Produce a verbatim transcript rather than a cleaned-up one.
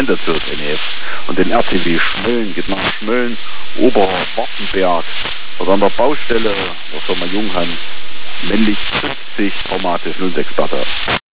Kinderzirk N E F. Und den R T W Schmölln geht nach Schmölln, Oberwartenberg. Oder an der Baustelle der Firma Junghans, männlich fünfzig, Formate null sechs Batter.